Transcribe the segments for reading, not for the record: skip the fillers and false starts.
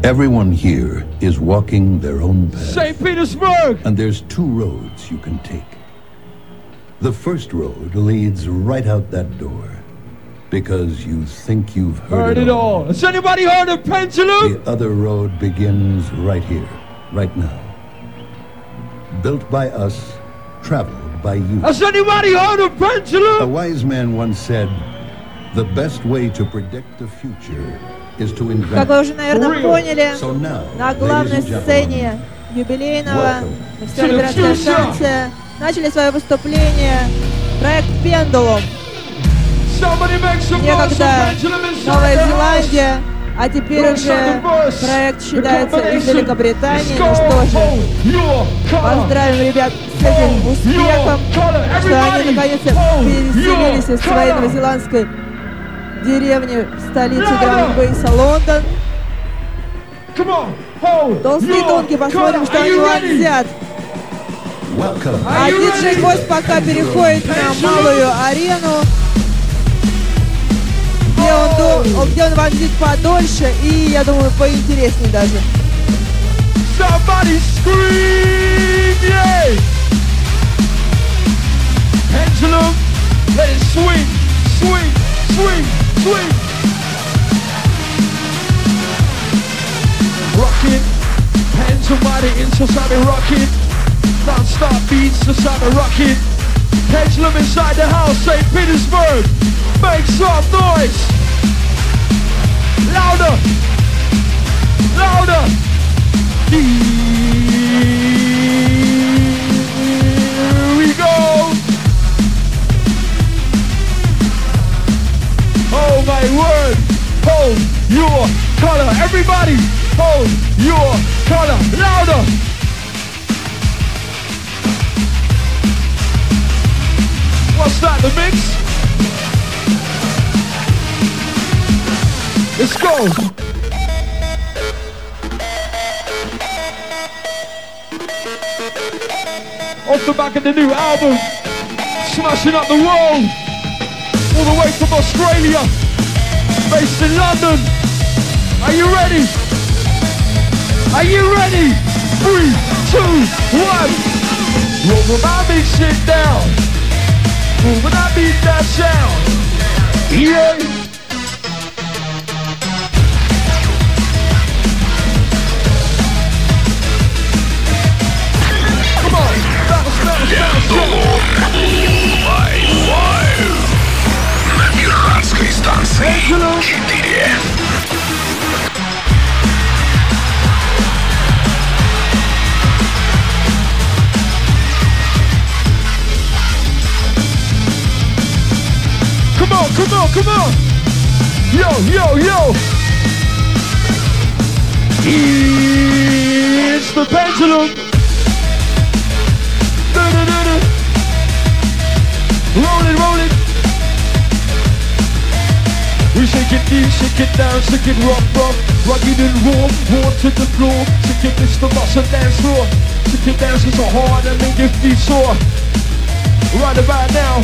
Everyone here is walking their own path. St. Petersburg! And there's two roads you can take. The first road leads right out that door. Because you think you've heard it all. Has anybody heard of Pendulum? The other road begins right here, right now. Built by us, traveled by you. Has anybody heard of Pendulum? A wise man once said, the best way to predict the future is to invent. Как вы уже, наверное, поняли, So now, на главной сцене юбилейного фестиваля «Пиратская станция» начали свое выступление проект «Пендулум». Некогда Новая Зеландия, а теперь уже проект считается из Великобритании. Ну что же, поздравим ребят с этим успехом, что они наконец-то переселились из своей новозеландской деревни в столицу драм-н-бейса Лондон. Толстые тонкие, посмотрим, что они владят. А диджей-гость пока переходит на малую арену, где он ванзит подольше и, я думаю, поинтереснее даже. Somebody scream, yeah! Pendulum, let it swing, swing, swing, swing. Rockin', pendulum into something rockin'. Non-stop beats to something rockin'. Pendulum inside the house, St. Petersburg. Make some noise. Louder, louder. Here we go. Oh my word. Hold your color. Everybody, hold your color. Louder. What's that, the mix? Let's go! Off the back of the new album, smashing up the world, all the way from Australia, based in London. Are you ready? Are you ready? 3, 2, 1. Roll with my big shit down. Roll when I beat that sound. Yeah. На пиратской станции 4. Come on, come on, come on! Yo, yo, yo! It's the pendulum! Rolling, rolling. We shake it deep, shake it down, shake it rough, rough. Rugged and raw, raw to the floor. Shake it, this the muscle dance floor. Shake it down so hard and make your feet sore. Right about now,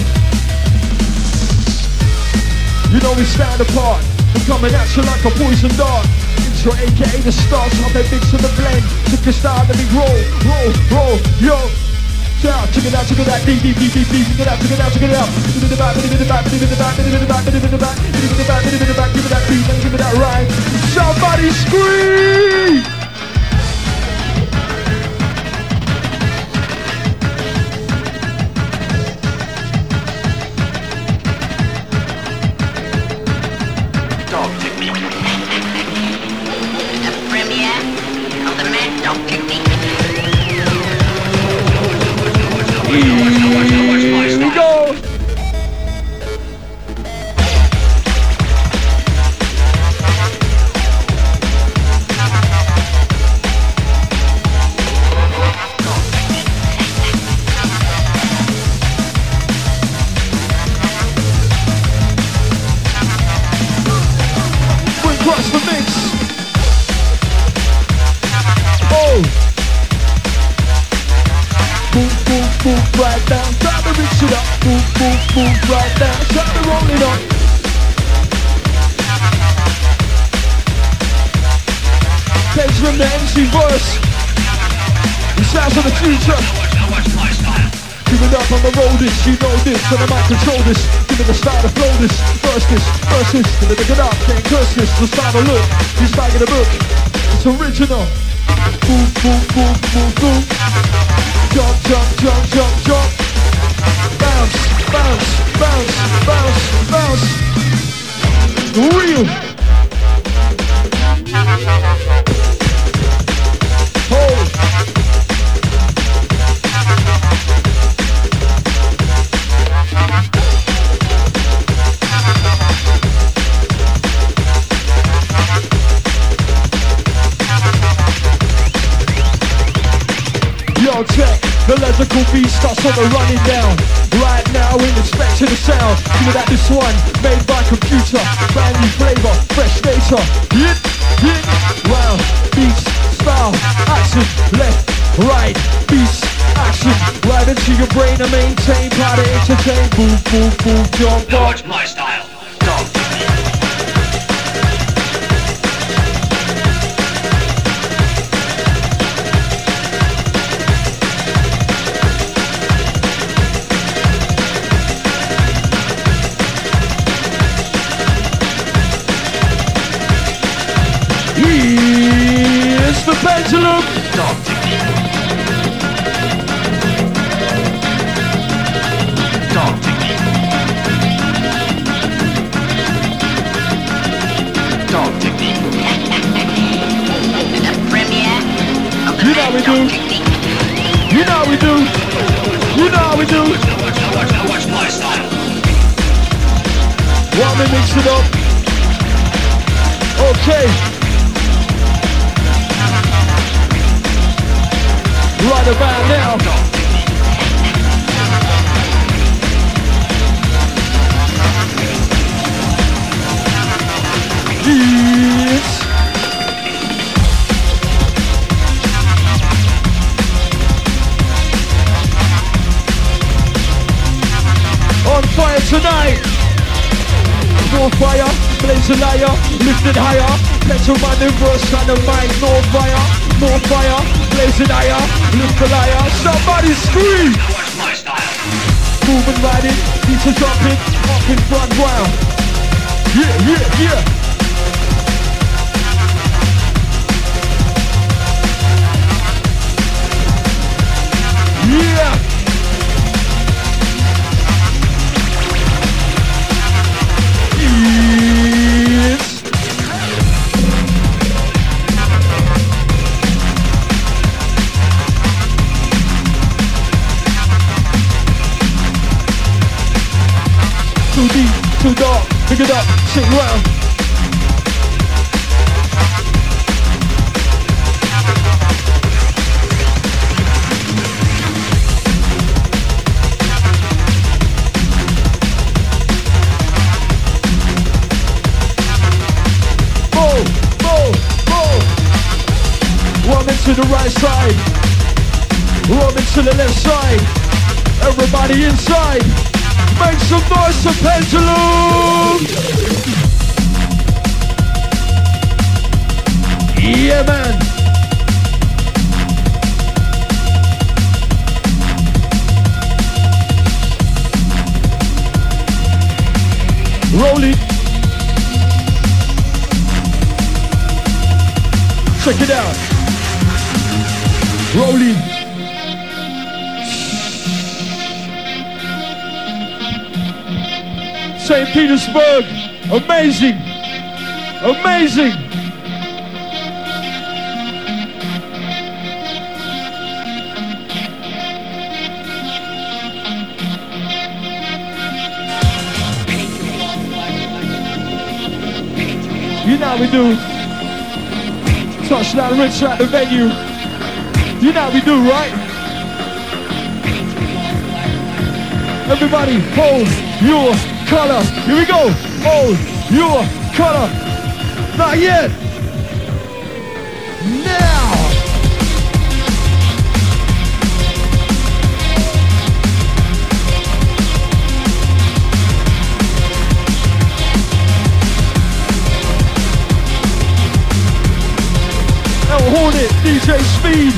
you know we stand apart. I'm coming at you like a poison dart. Intro, aka the stars, how they mix in the blend. Took your style, let me roll, roll, roll, yo. Check it out, check it out, deep, deep, deep, deep, deep. Check it out, check it out, check it out. Give it the back, give it the back, give it the back, give it the back, give it the back, give it the back, give it the back, give it that beat, and give it that rhyme. Somebody scream! Dog technique. The premiere of the Mad Dog technique. Here we go! Bring across the mix. Oh! Move, move, move right down. Time to mix it up. Move, move, move right down. Time to roll it up. pendulum, the MC verse. The sounds of the future. Give it up, I'ma roll this, you know this, and I might control this. Give it the style to flow this, verse this, give it up, can't curse this, the style to look, he's back in the book, it's original. Boom, boom, boom, boom, boom. Jump, jump, jump, jump, jump. Bounce, bounce, bounce, bounce, bounce. Real. Hold. Yo, check, the electrical beat starts on the running down. Right now in inspection the sound. Give me that this one, made by computer. Brand new flavor, fresh data. Hit, hit, round, beats, style, action, left, right, beats, action. Right into your brain and maintain, power to entertain. Boom, boom, boom, jump up. Watch my style. Dog. It's the pendulum. Dog technique. Dog technique. Dog technique. The premiere of the You know we do. Dog Technique. You know we do. You know we do. Watch my style. Want me mix it up? Okay. Right about now. Yes. On fire tonight. More fire, blaze a liar, lifted higher. Pencil maneuvers, kind of mind, more fire, blazing higher, lift the liar. Somebody scream! Watch my style. Moving, riding, beats are jumping, up in front, round. Yeah, yeah, yeah. Yeah! It's too deep, too dark, pick it up, shake round. Robin to the right side, Robin to the left side. Everybody inside, make some noise for pendulum. Yeah, man. Rolling. Check it out. Rolling. St. Petersburg. Amazing. Amazing. You know how we do. Touchdown Rich at the venue. You know how we do, right? Everybody, hold your color. Here we go. Hold your color. Not yet. Now. El Hornet, DJ Speed.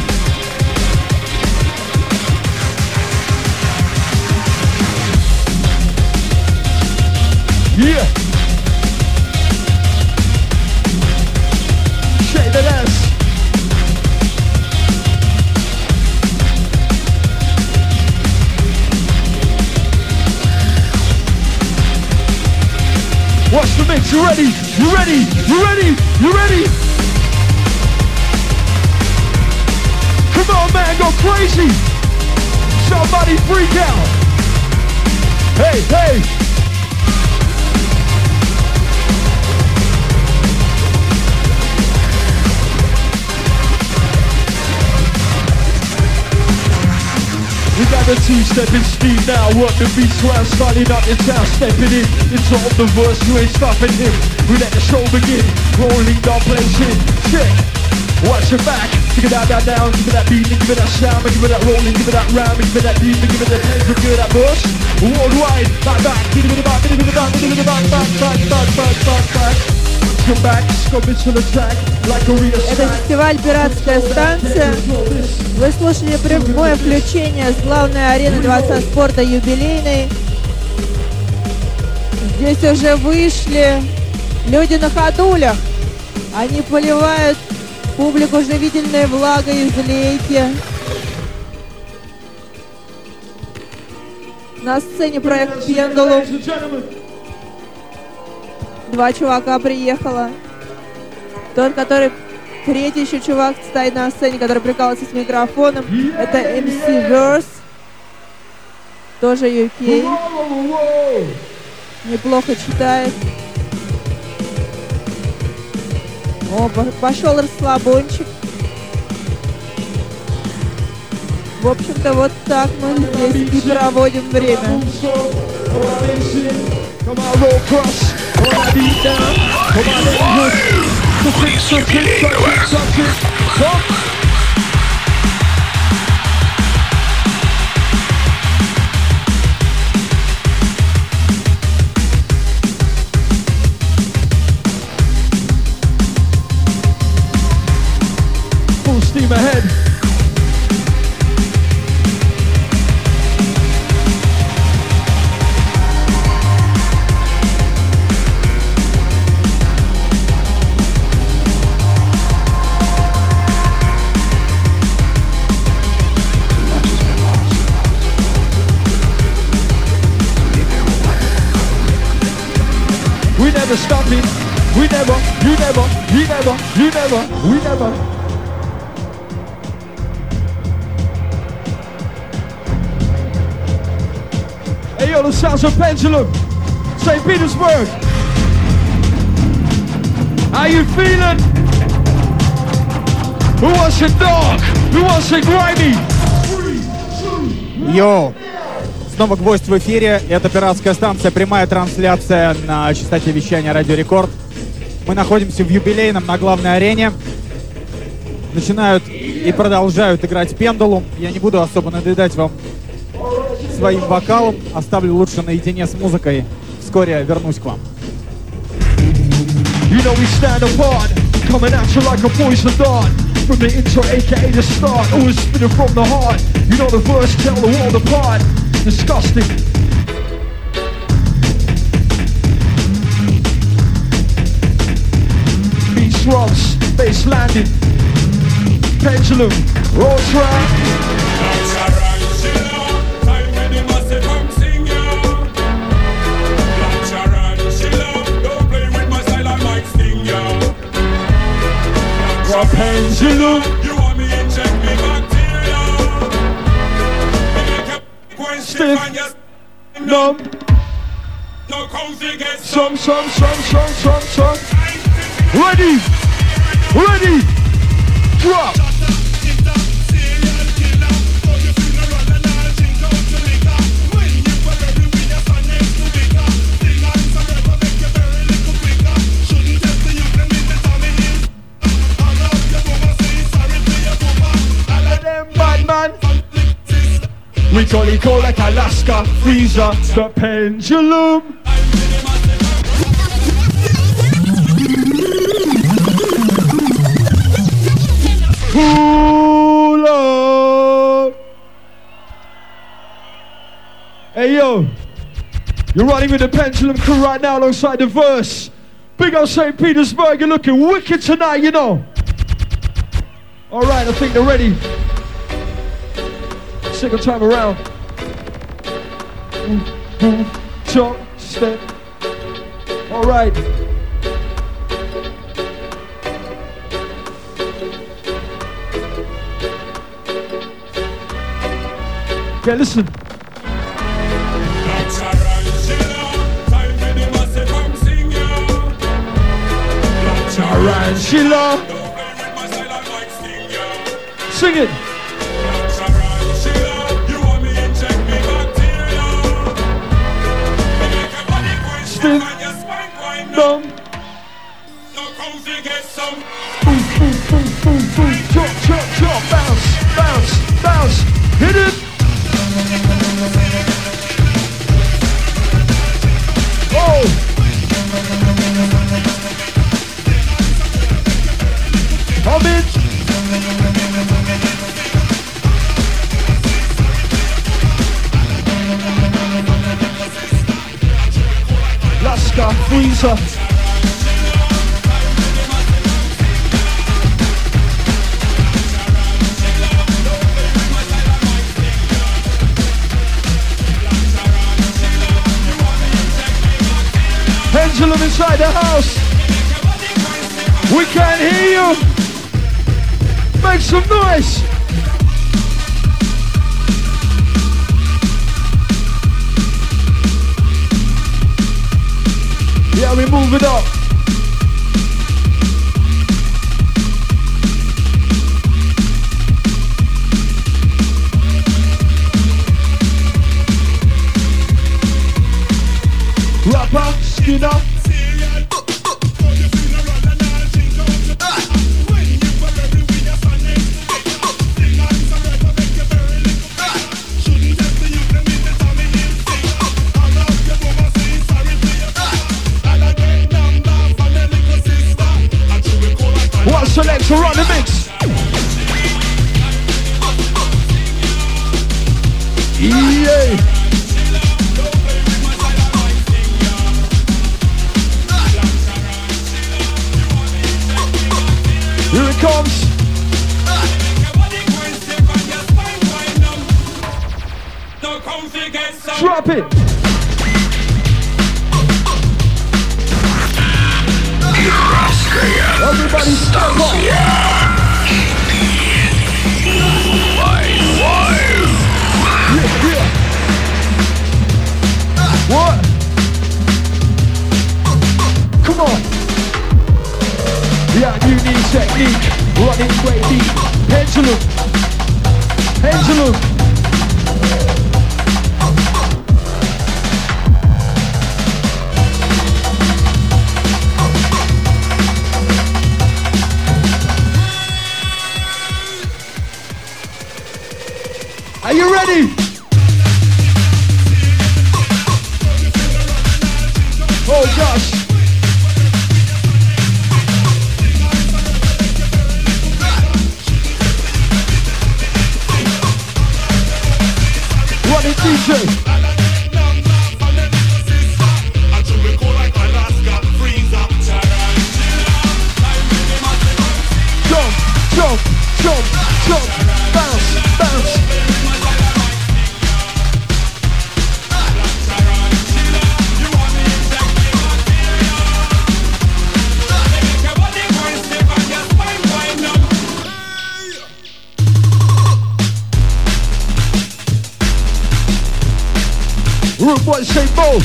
Yeah. Shake that ass. Watch the mix, you ready? You ready? You ready? You ready? Come on, man, go crazy. Somebody freak out. Hey, hey. We got the two-stepping speed now, work the beats while starting up in town, stepping in, into all the verse, you ain't stopping him. We let the show begin, rolling down, placing, check, watch your back, give it that down, give it that beat, give it that sound, give it that rolling, give it that round, give it that beat, give it that pace, give it that verse, worldwide, back, give it the back, give it the back, give it the back. Это фестиваль «Пиратская станция». Вы слушали прямое включение с главной арены Дворца спорта юбилейной. Здесь уже вышли люди на ходулях. Они поливают публику живительной влагой из лейки. На сцене проект «Пендулум». Два чувака приехало. Тот, который третий еще чувак стоит на сцене, который прикалывается с микрофоном. Это MC Verse. Тоже UK. Неплохо читает. О, пошел расслабончик. В общем-то, вот так мы здесь и проводим время. Come on, roll cross. Come on, beat down. Come on, let it full steam ahead. We never stopping. We never, you never, you never, you never, we never. Hey yo, the sounds of Pendulum, St. Petersburg. How you feeling? Who wants it dark? Who wants it grimy? Йоу! Снова гвоздь в эфире. Это «Пиратская станция», прямая трансляция на частоте вещания Радио Рекорд. Мы находимся в юбилейном на главной арене. Начинают и продолжают играть «Пендулум». Я не буду особо надоедать вам своим вокалом. Оставлю лучше наедине с музыкой. Вскоре вернусь к вам. You know we stand apart, coming at you like a poison dart. From the intro, aka the start, always spinning from the heart. You know the verse tell the world apart. Disgusting. Beat swamps, bass landing. Pendulum, roll track. Pendulum. You want me in check me bacteria. Stiff, numb. No cozy get some. Ready, ready, drop. We gully go like Alaska, freezer, the pendulum. You're running with the Pendulum crew right now alongside the Verse. Big up St. Petersburg, you're looking wicked tonight, you know. All right, I think they're ready. Second time around. Jump, step. All right. Okay, listen. Tarantula. Sing it. Stiff. Dumb. Jump, jump, jump. Bounce, bounce, bounce. Hit it. Oh. Come in. Laska, Freezer. Pendulum inside the house. We can't hear you. Make some noise. Yeah, we move it up. Rapper, Skinner. One selector on the mix. Yeah. Here it comes. Drop it. Everybody stop up. Yeah. What? Come on. Yeah, you need technique. Running way deep. Pendulum. Pendulum. Are you ready? Oh gosh. Run it, DJ. Jump, jump, jump, jump, bounce, bounce. Root boys say both.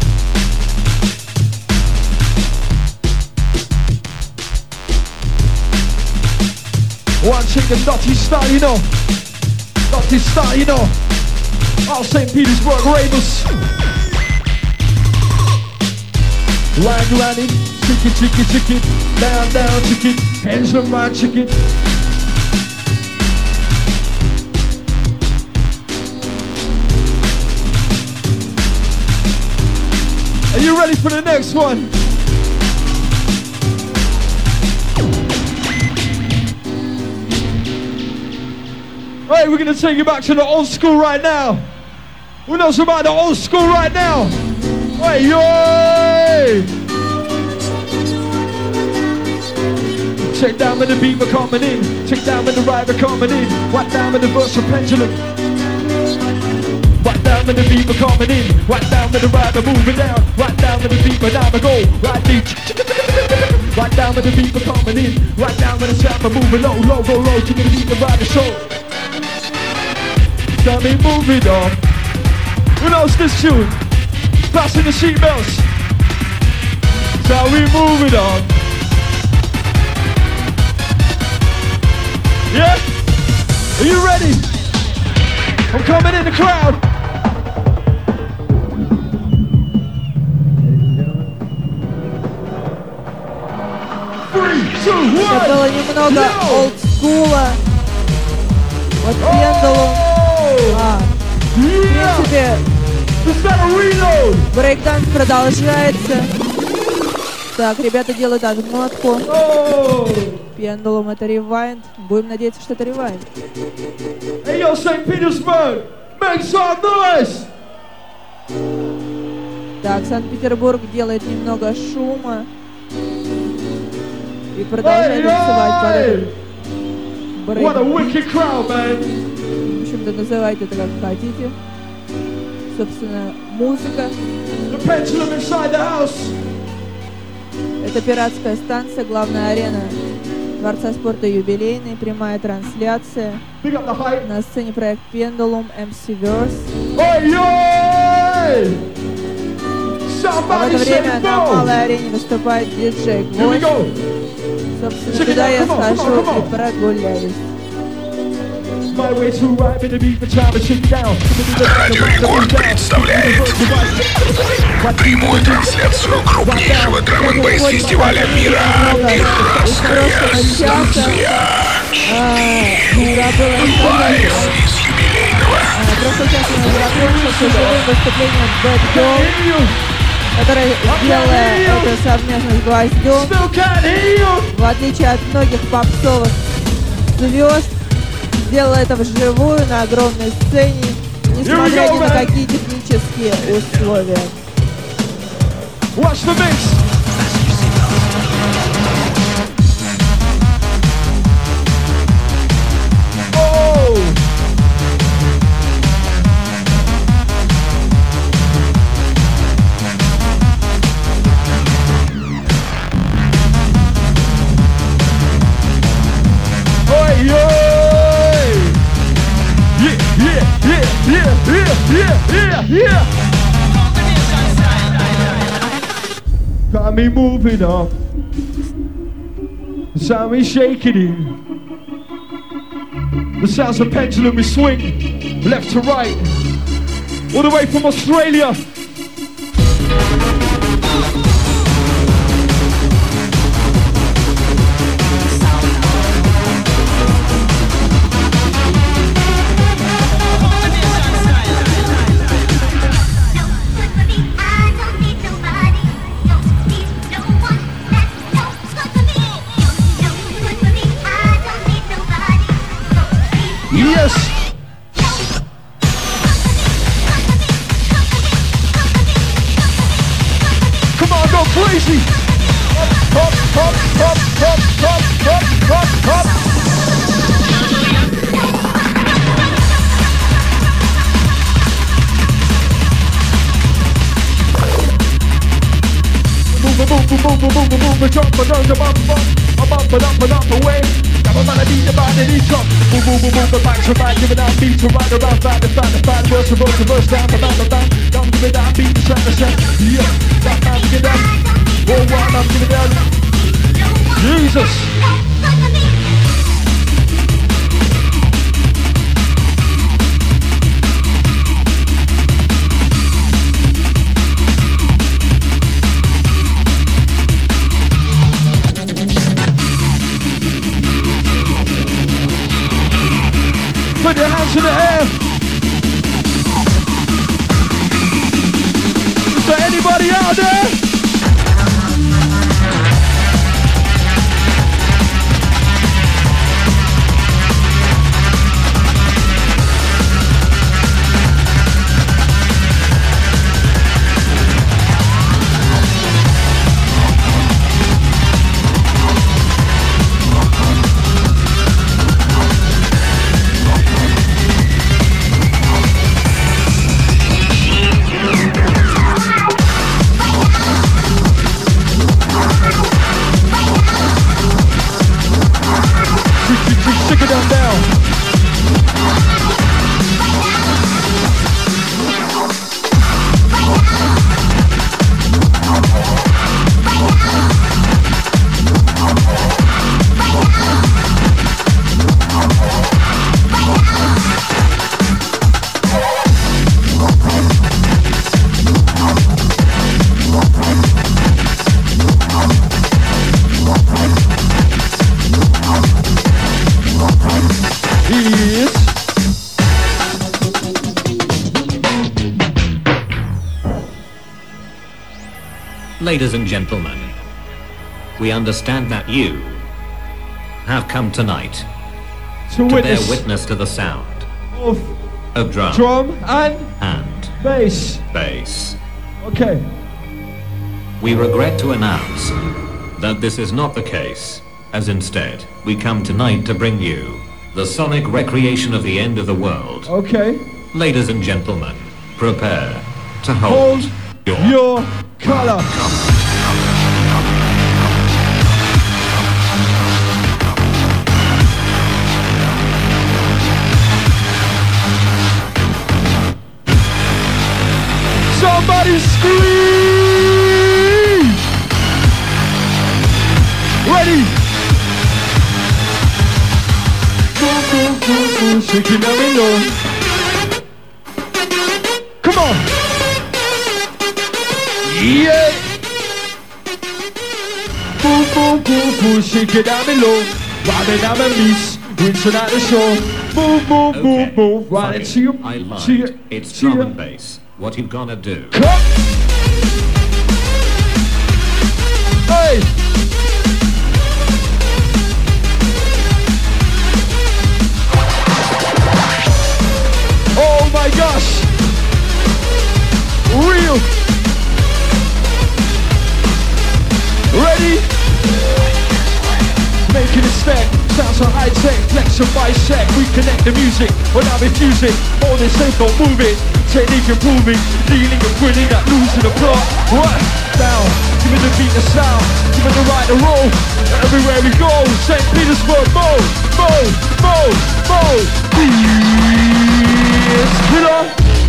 One chicken dirty style, you know. Dirty style, you know. All St. Petersburg Ravens. Landing, chicken, chicken, chicken. Down, down, chicken. Hands on my chicken. Are you ready for the next one? Hey, we're gonna take you back to the old school right now. Who knows about the old school right now? Oi, oi! Check down with the beat we're coming in. Check down with the ride we're coming in. Right down with the verse of pendulum. Right down with the beat we're coming in. Right down with the ride we're moving down. Right down with the beat we're down we go. Right beat. Right down with the beat we're coming in. Right down with the sound we're moving low, low, go low. To the beat the ride the show. Got me moving on. Who knows this tune? Passing the seatbelts. So we moving on. Yeah? Are you ready? I'm coming in the crowd. Это было немного олдскула. Вот Пендулум. В принципе, брейкданс продолжается. Так, ребята делают отмотку. Пендулум это ревайнд. Будем надеяться, что это ревайнд. Hey yo, St. Petersburg, make some noise! Так, Санкт-Петербург делает немного шума. И продолжает танцевать под этот брейк. What a wicked crowd, man! В общем-то, называйте это как хотите. Собственно, музыка. The pendulum inside the house. Это пиратская станция, главная арена Дворца спорта юбилейный, прямая трансляция. На сцене проект Pendulum, MC Verse. А в это время на малой арене выступает диджей Гвоздь. Собственно, туда я схожу и прогуляюсь. Радио Рекорд представляет прямую трансляцию крупнейшего драм-н-бейс фестиваля мира «Пиратская станция». Лайв из юбилейного. Просто сейчас я закончил с живым выступлением Bad Girl, которая сделала это совместно с Гвоздем. В отличие от многих попсовых звезд, сделала это вживую на огромной сцене, несмотря ни на какие технические условия. Watch the mix. Yeah. Got me moving up. The sound we shaking in. The sounds of pendulum we swing left to right. All the way from Australia. Yes! Come on, go crazy! Hop, hop, hop, hop, hop, hop, hop, hop, hop. Move, jump, bump away. I'm gonna beat the body, these drop. Move, back to right, give it that beat to right around, find, verse to verse, down, down, give it that beat to sound, yeah, that give it down, oh, I'm give it down, Jesus. Put your hands in the air. Is there anybody out there? Ladies and gentlemen, we understand that you have come tonight to bear witness to the sound of drum and bass. Okay. We regret to announce that this is not the case, as instead, we come tonight to bring you the sonic recreation of the end of the world. Okay. Ladies and gentlemen, prepare to hold your color. Somebody scream! Ready? Boom, boom, boom, boom, shaking down the low. Come on! Yeah! Boom, boom, boom, boom, shaking down the low. Riding down the beach, reaching out the shore. Boom, boom, boom, boom, riding to you. I lied. It's drum and bass. What you gonna do? Come! Hey! Oh my gosh! Real! Ready? Making it stack, sounds so high tech, flex your bicep, reconnect the music, when I infuse it, all this safe, don't move it, technique improving, dealing and winning, not losing the plot, what? Down, give me the beat, the sound, give me the right to roll, everywhere we go, St. Petersburg, mode, yes, killer!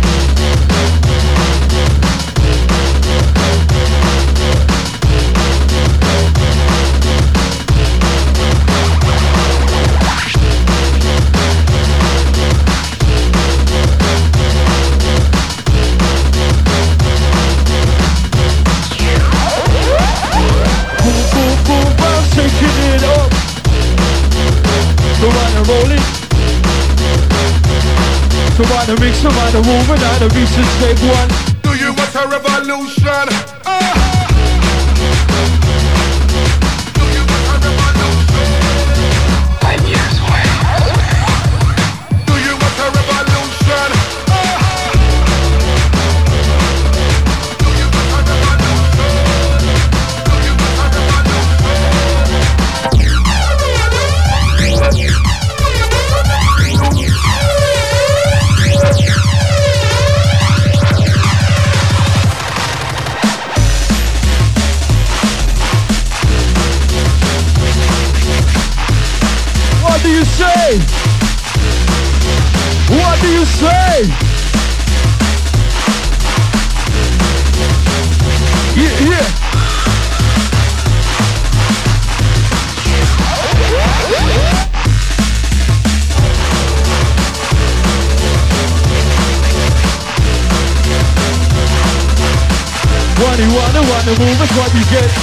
Taking it up, so on and rolling, so on the mix, so on the movement, and the beats is take one. Do you want a revolution? Do you want a revolution? 5 years away. Do you want a revolution? Do you want a revolution? Do you want a What do you say? What do you say? Yeah. Wanna move, that's what you get.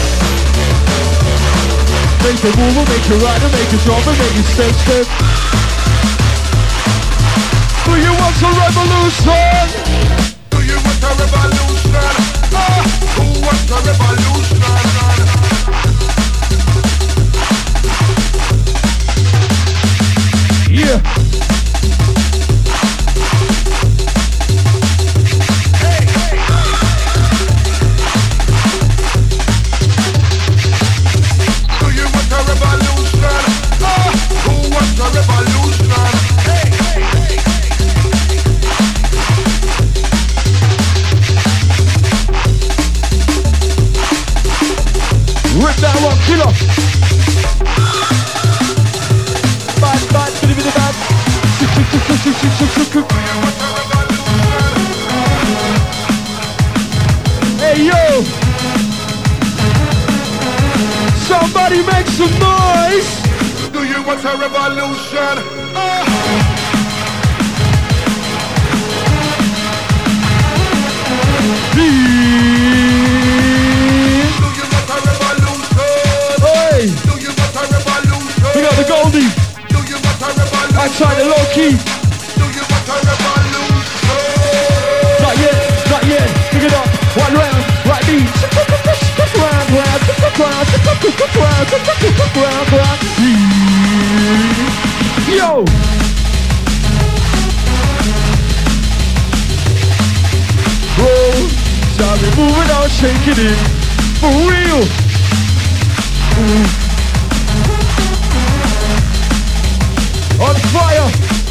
Make a move, make a rider, make a jumper, make a step. Do you want a revolution? Do you want a revolution? Who wants a revolution? Yeah. Rip that one, killer. Bad, bitty bad. Hey yo! Somebody make some noise! Do you want a revolution? We got the Goldie. I tried the low key. Not yet. Pick it up. One round. Right beat. Yo! Bro, stop it moving on, shaking it. For real! On fire!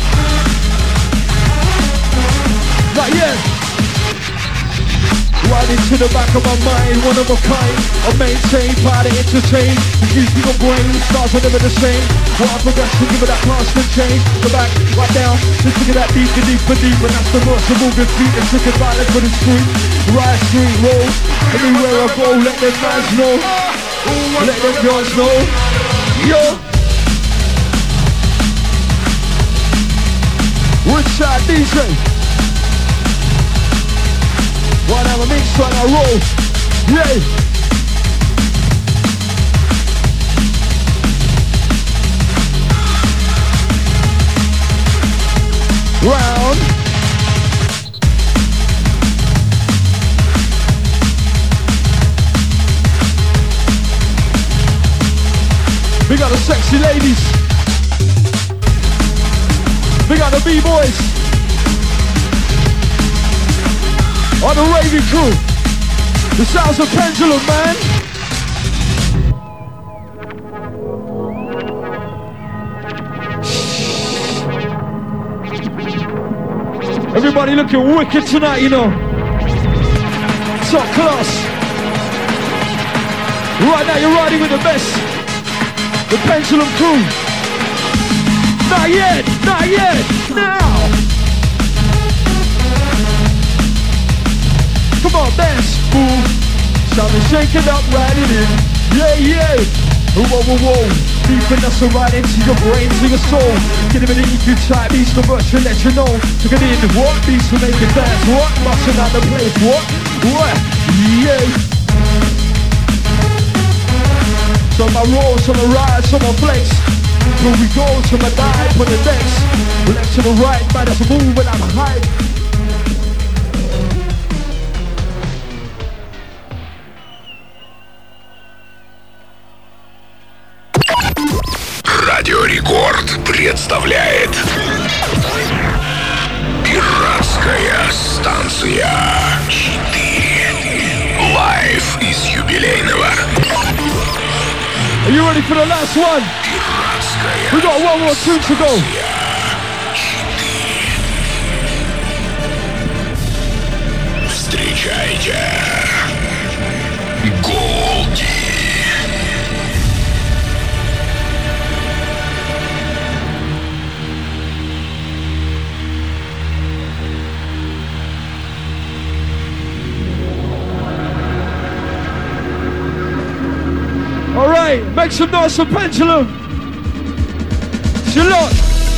Not yet! Right into the back of my mind, one of a kind. I maintain, try to entertain. Confusing your brain, stars are never the same. While I progress to give it that constant change. The back, right down, just look at that deeper, deeper, deeper. And that's the rush of moving feet and trick violence for the street. Right street road, everywhere I go, let them fans know. Let them girls know. Yo! Woodside DJ. One have a mix, one a roll. Yeah. Round. We got the sexy ladies. We got the B-boys. On the raving crew, the sounds of Pendulum, man. Everybody looking wicked tonight, you know. Top class. Right now you're riding with the best. The Pendulum crew. Not yet, not yet, now. Come on, dance, move. Something shaking up, riding in. Yeah, yeah. Whoa, whoa, whoa. Deep enough to ride into your brain, to your soul. Get him in the EQ type, beats the verse to let you know. Took it in, what beats to make it dance? What? Busting out the place, what? What? Yeah. Some I roll, some I ride, some I flex. Here we go, some I dive for the next. Left to the right, might as well move without a hide. Радио Рекорд представляет Пиратская станция 4. Лайв из юбилейного. Are you ready for the last one? We got one more tune to go. Встречайте Голди. All right, make some noise for Pendulum. Shalot.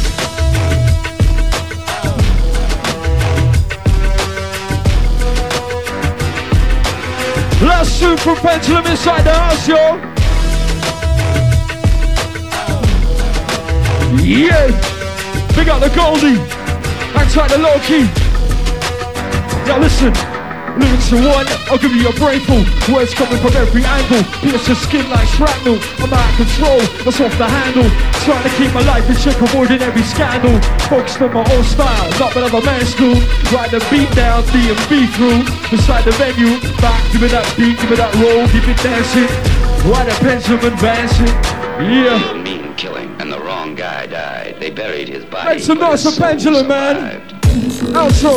Last tune from Pendulum inside the house, yo. Yeah. Big up the Goldie. Outside the low key. Now listen. Lyrics are one, I'll give you a brainful. Words coming from every angle. Pierce your skin like shrapnel. I'm out of control, that's off the handle. Trying to keep my life in check, avoiding every scandal. Focused on my own style, not another man's do. Ride the beat down, D&B through. Beside the venue, back, give me that beat, give me that roll. Keep it dancing, ride a Pendulum advancing. Yeah. Mean killing, and the wrong guy died. They buried his body. Make some noise for Pendulum, man. Outro.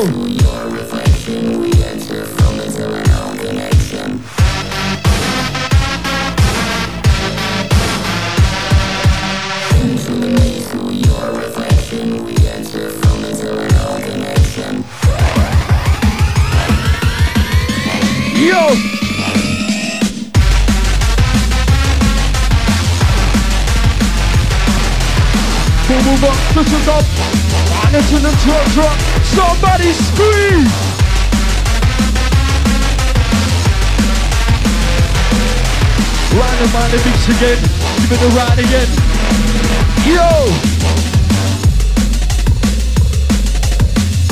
Yo! Move up, push it up, and into the drop. Somebody scream! Ride the mind the beats again, give it a ride again. Yo!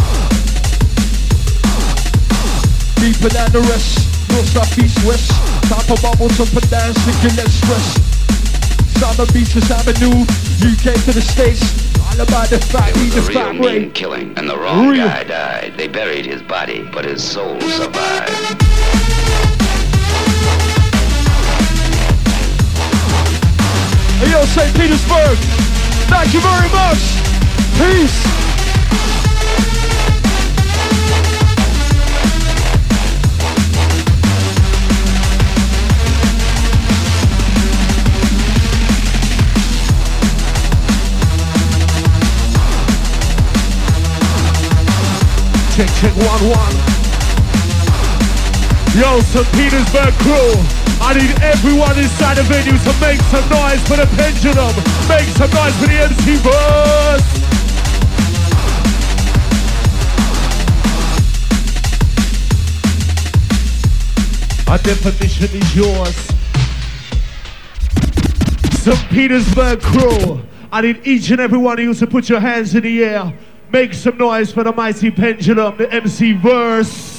Deeper than the rest, north, south, east, west. Time for bubbles up and down, sinking less stress. Summer Beaches Avenue, UK to the States. All about the fat, it was the a real fat mean rate. killing, and the wrong guy died. They buried his body, but his soul survived. Hey yo, St. Petersburg, thank you very much. Peace. Check, 1-1. Yo, St. Petersburg crew, I need everyone inside the venue to make some noise for the pendulum. Make some noise for the MC Verse. Our definition is yours. St. Petersburg crew, I need each and every one of you to put your hands in the air. Make some noise for the mighty pendulum, the MC Verse.